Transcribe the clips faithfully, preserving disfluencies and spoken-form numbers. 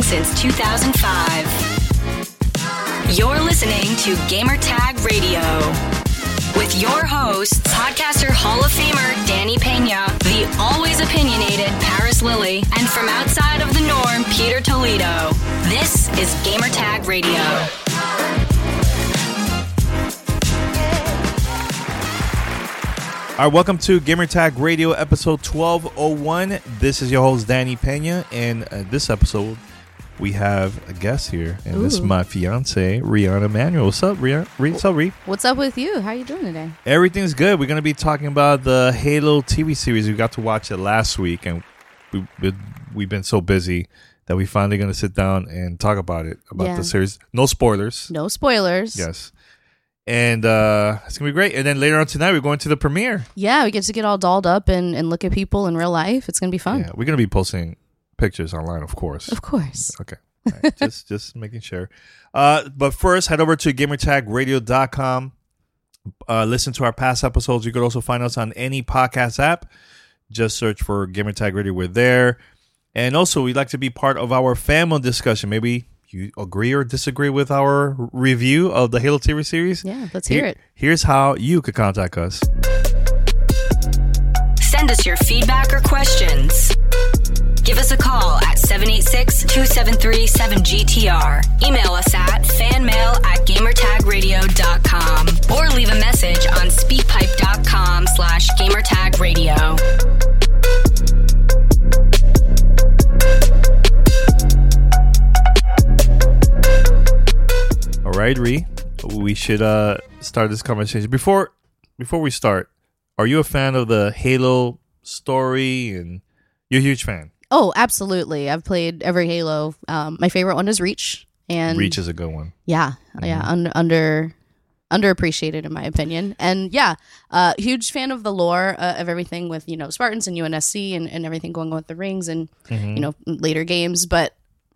since two thousand five. You're listening to Gamertag Radio with your hosts, podcaster Hall of Famer Danny Pena, the always opinionated Paris Lilly, and from outside of the norm, Peter Toledo. This is Gamertag Radio. All right, welcome to Gamertag Radio episode twelve oh one. This is your host, Danny Pena, and uh, this episode, we have a guest here, and Ooh. This is my fiance, Rihanna Manuel. What's up, Rihanna? What's up, Ree? What's up with you? How are you doing today? Everything's good. We're going to be talking about the Halo T V series. We got to watch it last week, and we, we, we've been so busy that we finally going to sit down and talk about it, about yeah. the series. No spoilers. No spoilers. Yes. And uh, it's going to be great. And then later on tonight, we're going to the premiere. Yeah, we get to get all dolled up and, and look at people in real life. It's going to be fun. Yeah, we're going to be posting pictures online, of course. Of course. Okay. All right. just just making sure. Uh, but first, head over to gamertag radio dot com. Uh, listen to our past episodes. You could also find us on any podcast app. Just search for Gamertag Radio. We're there. And also, we'd like to be part of our family discussion. Maybe you agree or disagree with our review of the Halo T V series? Yeah, let's hear Here, it. Here's how you could contact us. Send us your feedback or questions. Give us a call at seven eight six, two seven three, seven G T R. Email us at fanmail at gamertagradio dot com or leave a message on speakpipe.com slash gamertagradio. All right, Ree, we should uh, start this conversation. Before before we start, are you a fan of the Halo story? And you're a huge fan. Oh, absolutely. I've played every Halo. Um, my favorite one is Reach. And Reach is a good one. Yeah, mm-hmm. yeah, un- under underappreciated in my opinion. And yeah, uh, huge fan of the lore uh, of everything with, you know, Spartans and U N S C and, and everything going on with the rings and, mm-hmm. you know, later games. But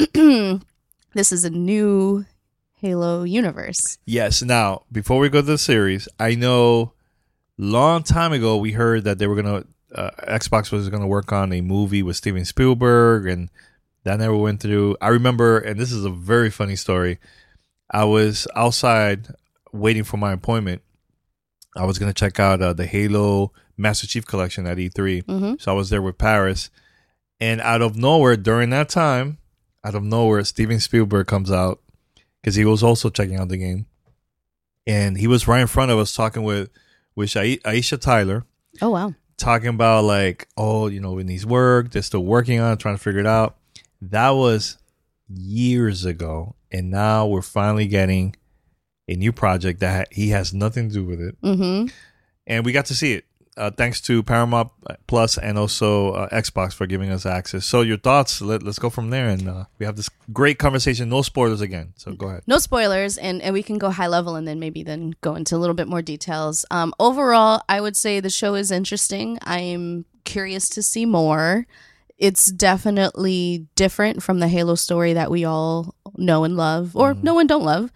this is a new Halo universe. Yes. Now, before we go to the series, I know long time ago we heard that they were going to, uh, Xbox was going to work on a movie with Steven Spielberg, and that never went through. I remember, and this is a very funny story, I was outside waiting for my appointment. I was going to check out uh, the Halo Master Chief Collection at E three. Mm-hmm. So I was there with Paris. And out of nowhere, during that time, out of nowhere, Steven Spielberg comes out because he was also checking out the game. And he was right in front of us talking with, with Aisha Tyler. Oh, wow. Talking about like, oh, you know, it needs work. They're still working on it, trying to figure it out. That was years ago. And now we're finally getting a new project that he has nothing to do with it. Mm-hmm. And we got to see it. Uh, thanks to Paramount Plus and also uh, Xbox for giving us access. So your thoughts, let, let's go from there. And uh, we have this great conversation. No spoilers again. So go ahead. No spoilers. And, and we can go high level and then maybe then go into a little bit more details. Um, overall, I would say the show is interesting. I'm curious to see more. It's definitely different from the Halo story that we all know and love, or mm-hmm. know and don't love.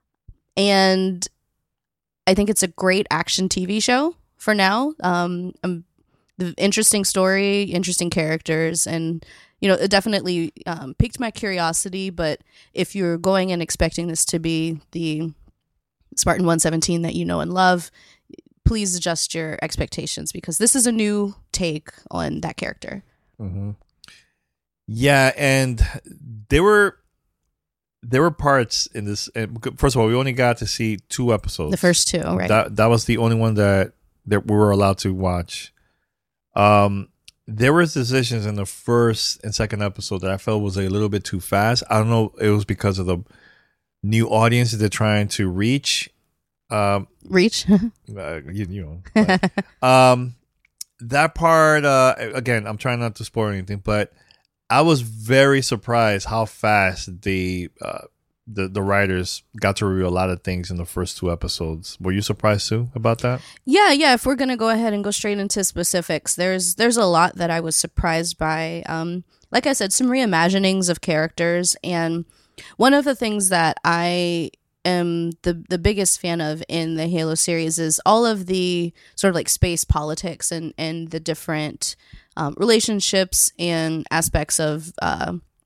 And I think it's a great action T V show. For now, um, um, the interesting story, interesting characters, and you know, it definitely um, piqued my curiosity. But if you're going and expecting this to be the Spartan one seventeen that you know and love, please adjust your expectations because this is a new take on that character. Mm-hmm. Yeah, and there were there were parts in this. First of all, we only got to see two episodes. The first two, right? That that was the only one that. that we were allowed to watch. Um, there was decisions in the first and second episode that I felt was a little bit too fast. I don't know. It was because of the new audience that they're trying to reach. Um, reach? uh, you, you know. But, um, that part, uh, again, I'm trying not to spoil anything, but I was very surprised how fast the uh, the the writers got to reveal a lot of things in the first two episodes. Were you surprised too about that? Yeah, yeah. If we're gonna go ahead and go straight into specifics, there's there's a lot that I was surprised by. Um, like I said, some reimaginings of characters, and one of the things that I am the the biggest fan of in the Halo series is all of the sort of like space politics and and the different um, relationships and aspects of uh,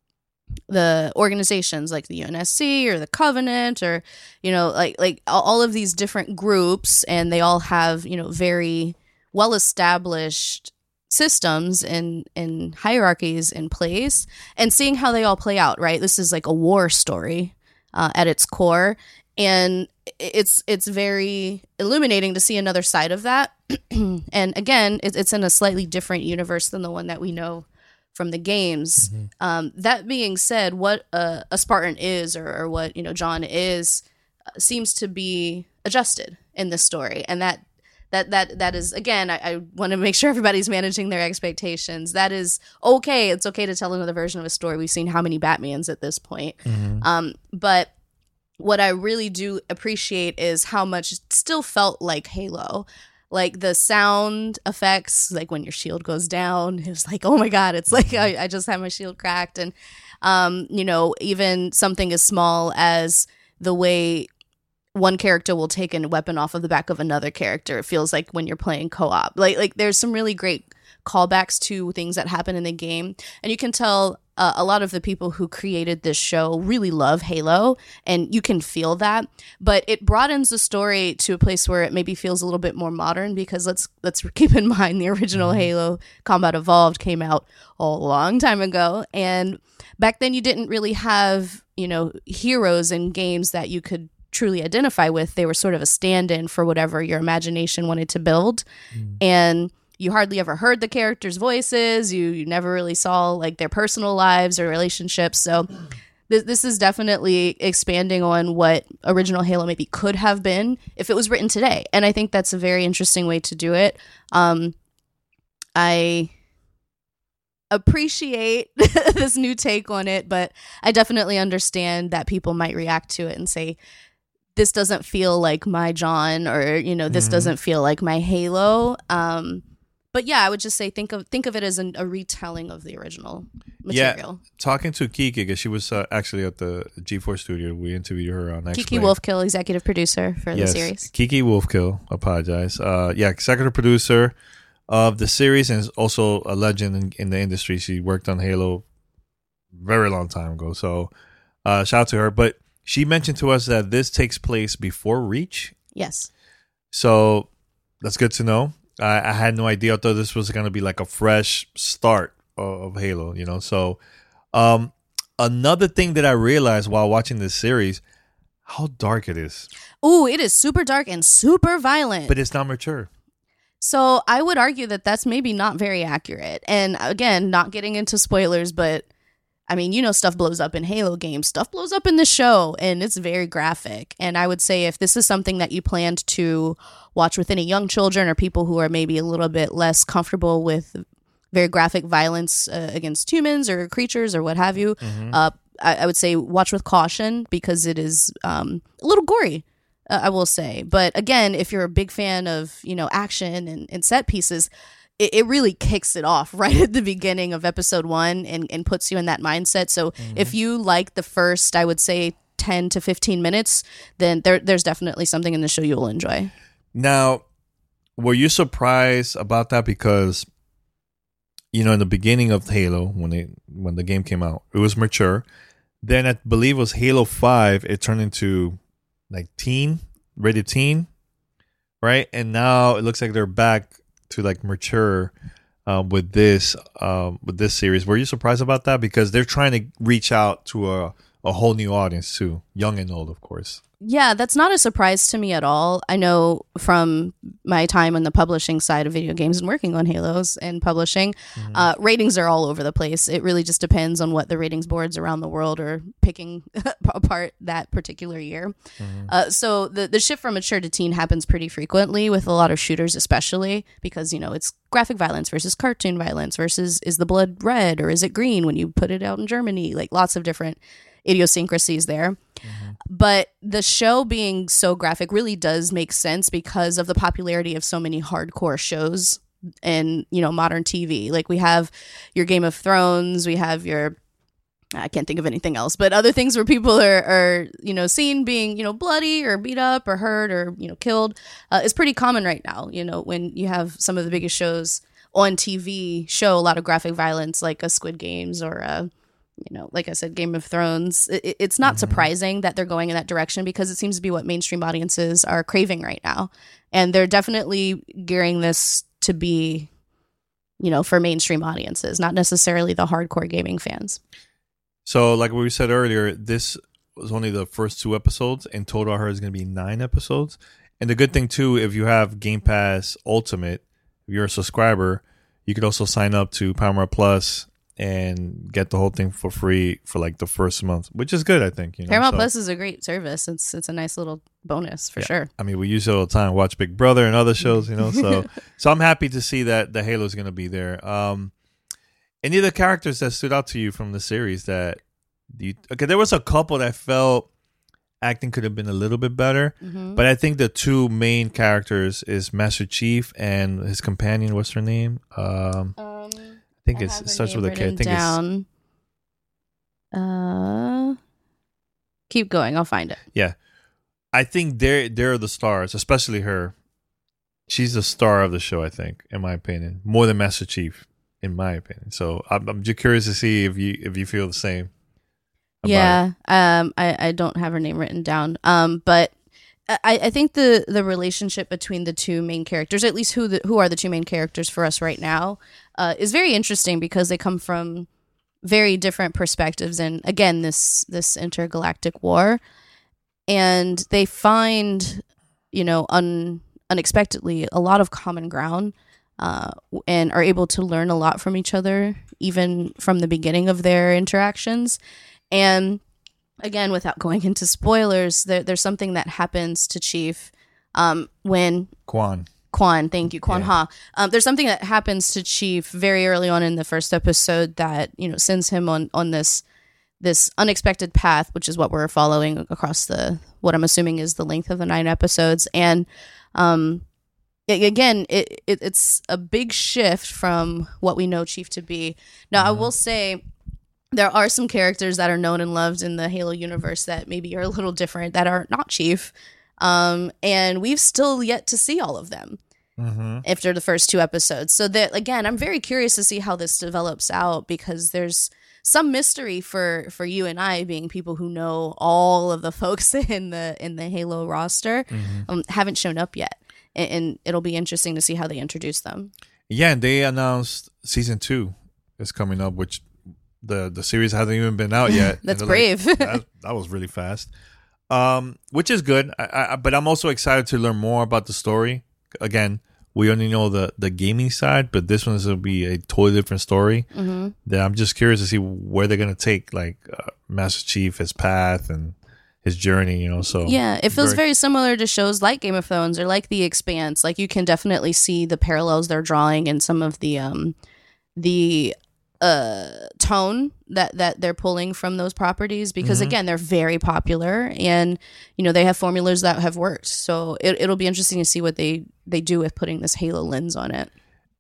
the organizations like the U N S C or the Covenant, or you know, like like all of these different groups, and they all have, you know, very well established systems and and hierarchies in place, and seeing how they all play out. Right, this is like a war story uh, at its core, and it's it's very illuminating to see another side of that. And again, it, it's in a slightly different universe than the one that we know from the games. Mm-hmm. Um, that being said, what a, a Spartan is, or, or what, you know, John is, uh, seems to be adjusted in this story, and that that that that is, again, I, I want to make sure everybody's managing their expectations. That is okay. It's okay to tell another version of a story. We've seen how many Batmans at this point, mm-hmm. um, but what I really do appreciate is how much it still felt like Halo. Like the sound effects, like when your shield goes down, it was like, oh my God, it's like I, I just had my shield cracked. And, um, you know, even something as small as the way one character will take a weapon off of the back of another character. It feels like when you're playing co-op. Like, like there's some really great callbacks to things that happen in the game. And you can tell uh, a lot of the people who created this show really love Halo, and you can feel that. But it broadens the story to a place where it maybe feels a little bit more modern, because let's let's keep in mind the original Halo Combat Evolved came out a long time ago, and back then you didn't really have, you know, heroes in games that you could truly identify with. They were sort of a stand-in for whatever your imagination wanted to build. Mm. And you hardly ever heard the characters' voices. You, you never really saw like their personal lives or relationships. So th- this is definitely expanding on what original Halo maybe could have been if it was written today. And I think that's a very interesting way to do it. Um, I appreciate this new take on it, but I definitely understand that people might react to it and say, this doesn't feel like my John, or, you know, this mm-hmm. doesn't feel like my Halo. Um, But yeah, I would just say think of think of it as an, a retelling of the original material. Yeah, talking to Kiki, because she was uh, actually at the G four studio. We interviewed her on X-Play. Kiki Wolfkill, executive producer for yes, the series. Kiki Wolfkill, apologize. Uh, yeah, executive producer of the series, and is also a legend in, in the industry. She worked on Halo very long time ago. So uh, shout out to her. But she mentioned to us that this takes place before Reach. Yes. So that's good to know. I, I had no idea. I thought this was going to be like a fresh start of, of Halo, you know. So um, another thing that I realized while watching this series, how dark it is. Ooh, it is super dark and super violent. But it's not mature. So I would argue that that's maybe not very accurate. And again, not getting into spoilers, but I mean, you know, stuff blows up in Halo games. Stuff blows up in the show, and it's very graphic. And I would say if this is something that you planned to watch with any young children or people who are maybe a little bit less comfortable with very graphic violence uh, against humans or creatures or what have you, mm-hmm. uh, I, I would say watch with caution, because it is um, a little gory, uh, I will say. But again, if you're a big fan of, you know, action and, and set pieces, it really kicks it off right at the beginning of episode one and, and puts you in that mindset. So mm-hmm. if you like the first, I would say ten to fifteen minutes, then there, there's definitely something in the show you'll enjoy. Now, were you surprised about that? Because, you know, in the beginning of Halo, when it, when the game came out, it was mature. Then I believe it was Halo five, it turned into like teen, rated teen, right? And now it looks like they're back to like mature uh, with this um, with this series. Were you surprised about that? Because they're trying to reach out to a, a whole new audience too, young and old, of course. Yeah, that's not a surprise to me at all. I know from my time on the publishing side of video games and working on Halos and publishing, mm-hmm. uh, ratings are all over the place. It really just depends on what the ratings boards around the world are picking apart that particular year. Mm-hmm. Uh, so the, the shift from mature to teen happens pretty frequently with a lot of shooters, especially because, you know, it's graphic violence versus cartoon violence versus is the blood red or is it green when you put it out in Germany? Like lots of different idiosyncrasies there. Mm-hmm. But the show being so graphic really does make sense because of the popularity of so many hardcore shows in, you know, modern T V. Like we have your Game of Thrones, we have your, I can't think of anything else, but other things where people are, are you know, seen being, you know, bloody or beat up or hurt or, you know, killed uh, is pretty common right now. You know, when you have some of the biggest shows on T V show a lot of graphic violence, like a Squid Games or a, you know, like I said, Game of Thrones. It, it's not mm-hmm. surprising that they're going in that direction because it seems to be what mainstream audiences are craving right now. And they're definitely gearing this to be, you know, for mainstream audiences, not necessarily the hardcore gaming fans. So like we said earlier, this was only the first two episodes. In total, I heard it's going to be nine episodes. And the good thing, too, if you have Game Pass Ultimate, if you're a subscriber, you could also sign up to Paramount Plus and get the whole thing for free for like the first month, which is good, I think. You know? Paramount so, Plus is a great service. It's it's a nice little bonus for yeah. sure. I mean, we use it all the time. Watch Big Brother and other shows, you know. So so I'm happy to see that the Halo is going to be there. Um, any of the characters that stood out to you from the series that you, okay, there was a couple that felt acting could have been a little bit better, mm-hmm. but I think the two main characters is Master Chief and his companion. What's her name? Um, um I think I it's, it starts with a K. I think down. it's. Uh, keep going. I'll find it. Yeah, I think they're they're the stars, especially her. She's the star of the show, I think, in my opinion, more than Master Chief, in my opinion. So I'm, I'm just curious to see if you if you feel the same. Yeah, um, I, I don't have her name written down, um, but I, I think the, the relationship between the two main characters, at least who the, who are the two main characters for us right now, uh, is very interesting because they come from very different perspectives, and again, this this intergalactic war, and they find, you know, un, unexpectedly a lot of common ground, uh, and are able to learn a lot from each other, even from the beginning of their interactions. And again, without going into spoilers, there, there's something that happens to Chief um, when Quan. Quan, thank you, Quan yeah. Ha. Um, there's something that happens to Chief very early on in the first episode that, you know, sends him on on this this unexpected path, which is what we're following across the what I'm assuming is the length of the nine episodes. And um, it, again, it, it it's a big shift from what we know Chief to be. Now, mm-hmm. I will say, there are some characters that are known and loved in the Halo universe that maybe are a little different, that are not Chief. Um, and we've still yet to see all of them mm-hmm. after the first two episodes. So that, again, I'm very curious to see how this develops out, because there's some mystery for, for you and I, being people who know all of the folks in the in the Halo roster, mm-hmm. um, haven't shown up yet. And, and it'll be interesting to see how they introduce them. Yeah, and they announced season two is coming up, which... The the series hasn't even been out yet. That's brave. Like, that, that was really fast, um, which is good. I, I, but I'm also excited to learn more about the story. Again, we only know the, the gaming side, but this one is going to be a totally different story. Mm-hmm. That I'm just curious to see where they're going to take, like uh, Master Chief, his path and his journey. You know, so yeah, it feels very, very similar to shows like Game of Thrones or like The Expanse. Like, you can definitely see the parallels they're drawing in some of the um the. Uh, tone that that they're pulling from those properties, because mm-hmm. again, they're very popular, and you know, they have formulas that have worked. So it, it'll be interesting to see what they they do with putting this Halo lens on it.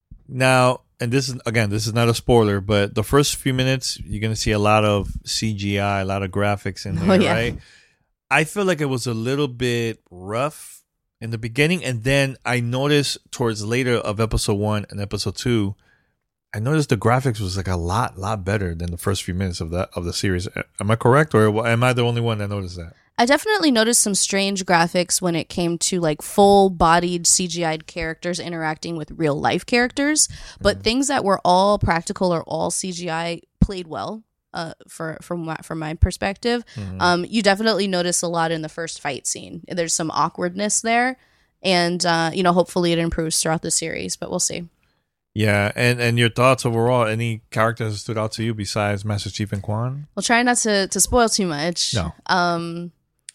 Now, and this is again, this is not a spoiler, but the first few minutes you're gonna see a lot of C G I, a lot of graphics in there, oh, yeah. right? I feel like it was a little bit rough in the beginning, and then I noticed towards later of episode one and episode two, I noticed the graphics was like a lot, lot better than the first few minutes of that of the series. Am I correct, or am I the only one that noticed that? I definitely noticed some strange graphics when it came to like full-bodied C G I'd characters interacting with real-life characters, but mm. things that were all practical or all C G I played well. Uh, for from my, from my perspective, mm-hmm. um, you definitely notice a lot in the first fight scene. There's some awkwardness there, and uh, you know, hopefully it improves throughout the series, but we'll see. Yeah, and, and your thoughts overall, any characters that stood out to you besides Master Chief and Quan? Well, try not to, to spoil too much. No. Um,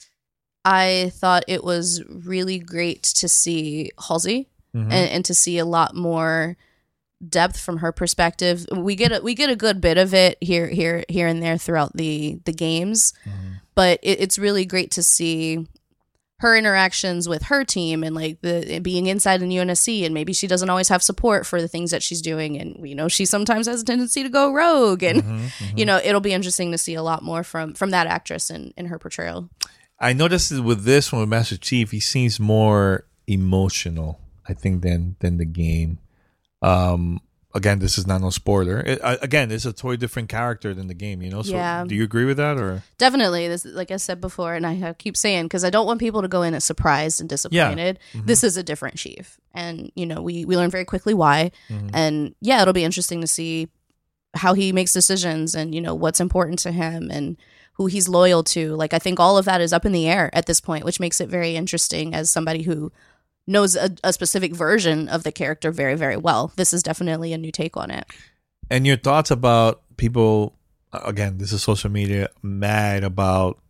I thought it was really great to see Halsey mm-hmm. and, and to see a lot more depth from her perspective. We get a, we get a good bit of it here here here and there throughout the, the games, mm-hmm. but it, it's really great to see her interactions with her team, and like the being inside in U N S C, and maybe she doesn't always have support for the things that she's doing, and we know she sometimes has a tendency to go rogue, and mm-hmm, mm-hmm. you know, it'll be interesting to see a lot more from from that actress in, in her portrayal. I noticed with this one with Master Chief, he seems more emotional, I think, than than the game. Um, again, this is not no spoiler. It, uh, again, it's a totally different character than the game, you know? So Yeah. do you agree with that? Or Definitely. This, like I said before, and I keep saying, because I don't want people to go in as surprised and disappointed. Mm-hmm. This is a different Sheev. And, you know, we, we learn very quickly why. Mm-hmm. And yeah, it'll be interesting to see how he makes decisions and, you know, what's important to him and who he's loyal to. Like, I think all of that is up in the air at this point, which makes it very interesting as somebody who knows a, a specific version of the character very, very well. This is definitely a new take on it. And your thoughts about people, again, this is social media, mad about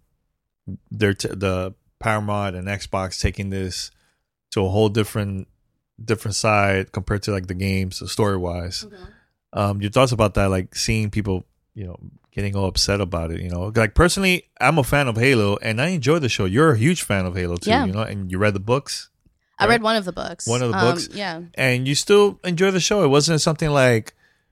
their t- the Paramount and Xbox taking this to a whole different different side compared to like the games, story wise. Mm-hmm. Um, your thoughts about that, like seeing people, you know, getting all upset about it, you know? Like personally, I'm a fan of Halo and I enjoy the show. You're a huge fan of Halo too, Yeah. you know, and you read the books. I Right. read one of the books. One of the Um, books? Yeah. And you still enjoy the show. It wasn't something like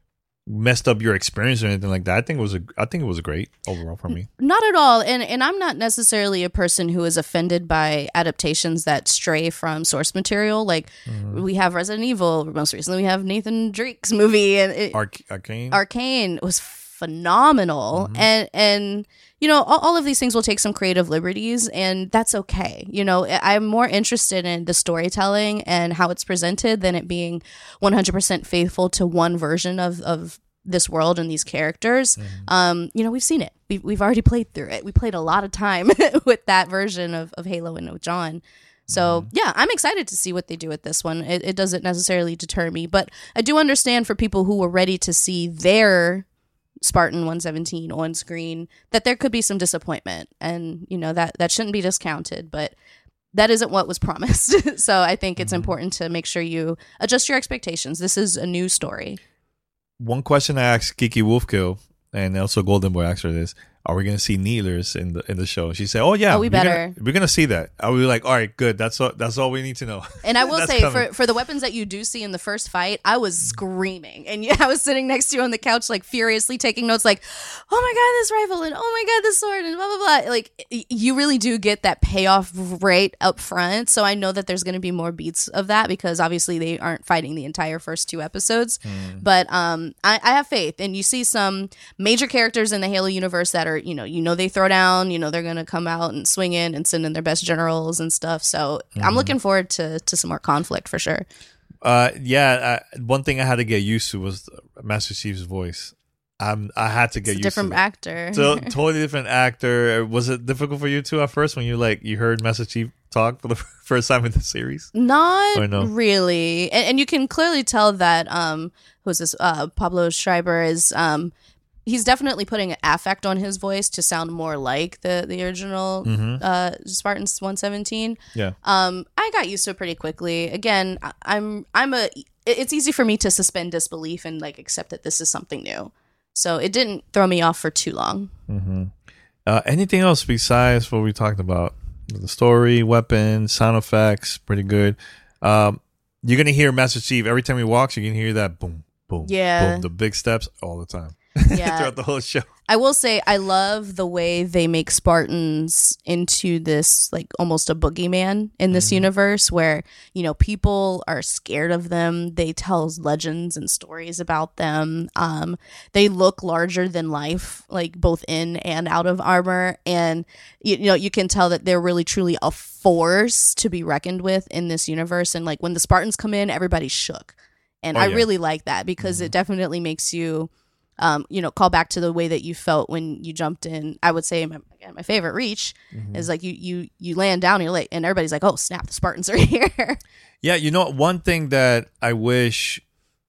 messed up your experience or anything like that. I think it was a I think it was great overall for me. Not at all. And and I'm not necessarily a person who is offended by adaptations that stray from source material. Like Mm-hmm. we have Resident Evil. Most recently, we have Nathan Drake's movie, and it, Arc- Arcane. Arcane was phenomenal. Mm-hmm. And and you know, all, all of these things will take some creative liberties, and that's okay. You know, I- I'm more interested in the storytelling and how it's presented than it being one hundred percent faithful to one version of of this world and these characters. Mm-hmm. Um, you know, we've seen it. We've we've already played through it. We played a lot of time with that version of, of Halo and with John. So Mm-hmm. yeah, I'm excited to see what they do with this one. It, it doesn't necessarily deter me, but I do understand for people who were ready to see their Spartan one seventeen on screen that there could be some disappointment, and you know that that shouldn't be discounted, but that isn't what was promised. So I think it's Mm-hmm. important to make sure you adjust your expectations. This is a new story. One question I asked Kiki Wolfkill and also Golden Boy asked her this: are we going to see Needlers in the in the show? She said, "Oh yeah, Oh, we we're gonna- better. we're going to see that." I was like, "All right, good. That's all. That's all we need to know." And I will That's say, coming. for, for the weapons that you do see in the first fight, I was screaming. And yeah, I was sitting next to you on the couch, like, furiously taking notes, like, oh my God, this rifle, and oh my God, this sword, and blah, blah, blah. Like, y- you really do get that payoff right up front. So I know that there's going to be more beats of that because obviously they aren't fighting the entire first two episodes. But um, I, I have faith. And you see some major characters in the Halo universe that are, you know, you know, they throw down, you know, they're going to come out and swing in and send in their best generals and stuff. So I'm looking forward to, to some more conflict for sure. Uh, yeah. I, one thing I had to get used to was Master Chief's voice. I'm I had to get It's a used different to it. actor. So totally different actor. Was it difficult for you too at first when you like you heard Master Chief talk for the first time in the series? Not Or no? really. And, and you can clearly tell that, um, who's this, uh, Pablo Schreiber is, um, he's definitely putting an affect on his voice to sound more like the, the original, Mm-hmm. uh, Spartans one seventeen. Yeah. Um, I got used to it pretty quickly. Again, I- I'm, I'm a, it- it's easy for me to suspend disbelief and like accept that this is something new. So it didn't throw me off for too long. Mm-hmm. Uh, anything else besides what we talked about? The story, weapons, sound effects, pretty good. Um, you're gonna hear Master Chief every time he walks. You can hear that boom, boom, Yeah. boom, the big steps all the time Yeah. throughout the whole show. I will say I love the way they make Spartans into this like almost a boogeyman in this universe where, you know, people are scared of them. They tell legends and stories about them. Um, they look larger than life, like both in and out of armor. And, you, you know, you can tell that they're really truly a force to be reckoned with in this universe. And like when the Spartans come in, everybody's shook. And Oh, I yeah. really like that because it definitely makes you Um, you know, call back to the way that you felt when you jumped in. I would say my, again, my favorite reach is like you you you land down and you're like, and everybody's like, oh snap, the Spartans are here. Yeah, you know, one thing that I wish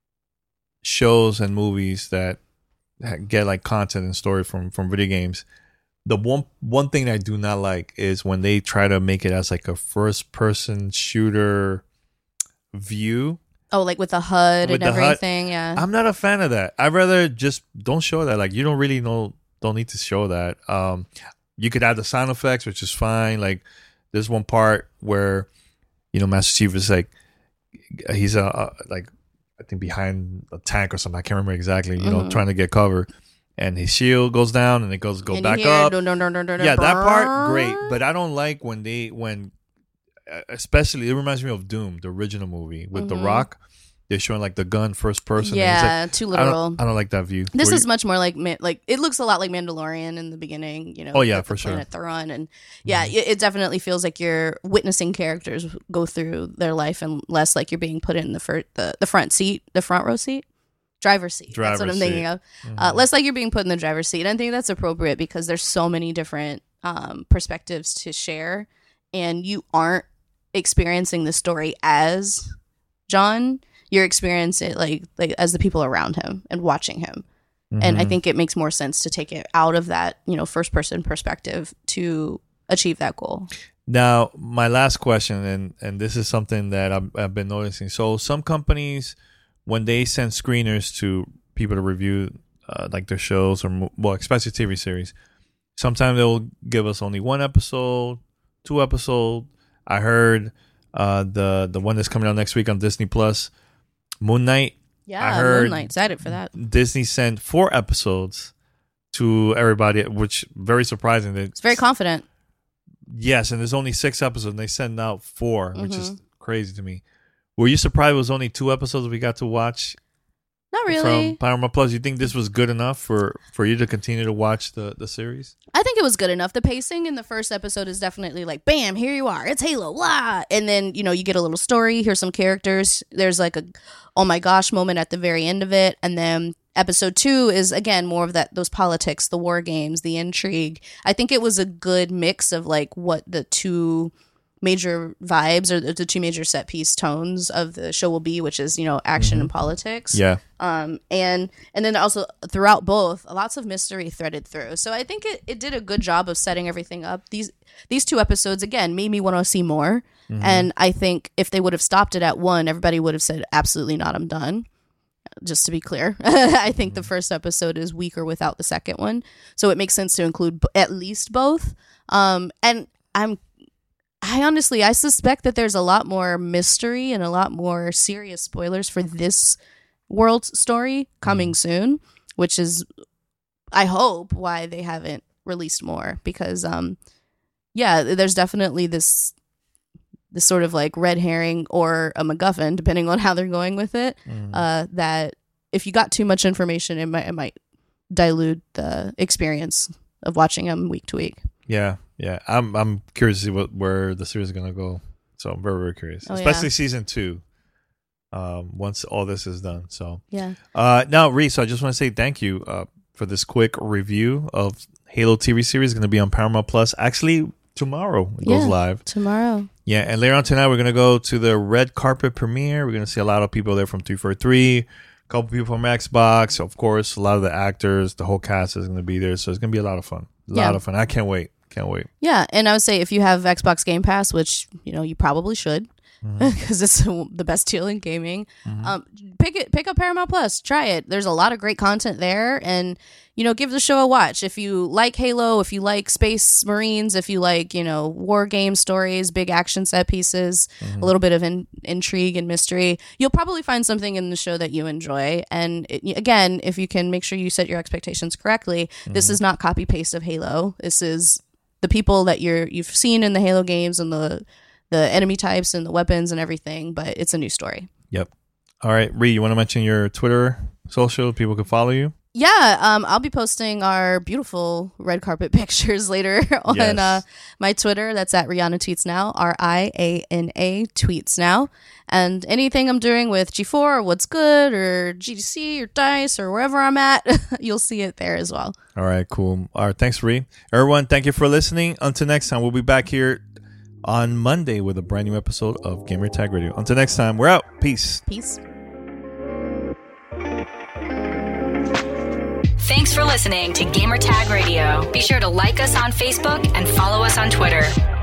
shows and movies that get like content and story from from video games, the one one thing I do not like is when they try to make it as like a first person shooter view. Oh, like with the H U D With and the H U D. everything, yeah. I'm not a fan of that. I'd rather just don't show that. Like you don't really know, don't need to show that. Um, you could add the sound effects, which is fine. Like there's one part where, you know, Master Chief is like, he's a uh, like I think behind a tank or something. I can't remember exactly. You know, Mhm. trying to get cover, and his shield goes down, and it goes go And you back hear, up. dun, dun, dun, dun, dun, Yeah, that part brrrr. great, but I don't like when they when, uh, especially it reminds me of Doom, the original movie with Mhm. The Rock. they're showing like the gun first person. Yeah, like, too I literal. don't, I don't like that view. This Were is you- much more like Ma- like it looks a lot like Mandalorian in the beginning, you know. Oh, yeah, with for the sure. Planet Thrawn, and yeah, it, it definitely feels like you're witnessing characters go through their life, and less like you're being put in the fir- the the front seat, the front row seat, driver's seat. That's what Driver's I'm thinking seat. of. Mhm. Uh, less like you're being put in the driver's seat. And I think that's appropriate because there's so many different um, perspectives to share, and you aren't experiencing the story as John. You're experiencing it like like as the people around him and watching him. And I Mhm. think it makes more sense to take it out of that, you know, first person perspective to achieve that goal. Now, my last question, and, and this is something that I've, I've been noticing. So some companies, when they send screeners to people to review uh, like their shows or, mo- well, especially T V series, sometimes they'll give us only one episode, two episodes. I heard uh, the the one that's coming out next week on Disney Plus, Moon Knight. Yeah, I heard- Moonlight, excited for that. Disney sent four episodes to everybody, which very surprising. That It's very confident. Yes, and there's only six episodes, and they send out four, which is Mhm. crazy to me. Were you surprised it was only two episodes we got to watch Not really. from Paramount Plus? You think this was good enough for, for you to continue to watch the, the series? I think it was good enough. The pacing in the first episode is definitely like, bam, here you are. It's Halo, blah. And then, you know, you get a little story. Here's some characters. There's like a, oh my gosh moment at the very end of it. And then episode two is, again, more of that, those politics, the war games, the intrigue. I think it was a good mix of like what the two major vibes or the the two major set piece tones of the show will be, which is, you know, action and politics. Yeah. Um, and and then also throughout both, lots of mystery threaded through. So I think it, it did a good job of setting everything up. These these two episodes again made me want to see more. And I think if they would have stopped it at one, everybody would have said, "Absolutely not, I'm done." Just to be clear, I think the first episode is weaker without the second one, so it makes sense to include b- at least both. Um, and I'm I honestly, I suspect that there's a lot more mystery and a lot more serious spoilers for this world story coming soon, which is, I hope, why they haven't released more. Because, um, yeah, there's definitely this this sort of like red herring or a MacGuffin, depending on how they're going with it. Uh, that if you got too much information, it might it might dilute the experience of watching them week to week. Yeah. Yeah. I'm I'm curious to see what where the series is going to go. So I'm very, very curious. Oh, yeah. Especially season two. Um, once all this is done. So Yeah. Uh, now, Reese, I just want to say thank you uh, for this quick review of Halo T V series. It's going to be on Paramount Plus. Actually, tomorrow it goes Yeah. live. Tomorrow. Yeah, and later on tonight, we're going to go to the red carpet premiere. We're going to see a lot of people there from three forty-three, a couple people from Xbox. Of course, a lot of the actors, the whole cast is going to be there. So it's going to be a lot of fun. A lot Yeah. of fun. I can't wait. Can't wait. Yeah, and I would say if you have Xbox Game Pass, which you know you probably should, because it's the best deal in gaming, um, pick it, pick up Paramount Plus, try it. There's a lot of great content there, and you know, give the show a watch. If you like Halo, if you like Space Marines, if you like you know war game stories, big action set pieces, a little bit of in- intrigue and mystery, you'll probably find something in the show that you enjoy. And it, again, if you can make sure you set your expectations correctly, this is not copy paste of Halo. This is the people that you're you've seen in the Halo games and the the enemy types and the weapons and everything, but it's a new story. Yep. All right, Ree, you want to mention your Twitter social? People can follow you. Yeah, um, I'll be posting our beautiful red carpet pictures later on Yes. uh, my Twitter. That's at Rihanna Tweets Now, R I A N A Tweets Now. And anything I'm doing with G four or What's Good or G D C or DICE or wherever I'm at, you'll see it there as well. All right, cool. All right, thanks, Ree. Everyone, thank you for listening. Until next time, we'll be back here on Monday with a brand new episode of Gamer Tag Radio. Until next time, we're out. Peace. Peace. Thanks for listening to Gamertag Radio. Be sure to like us on Facebook and follow us on Twitter.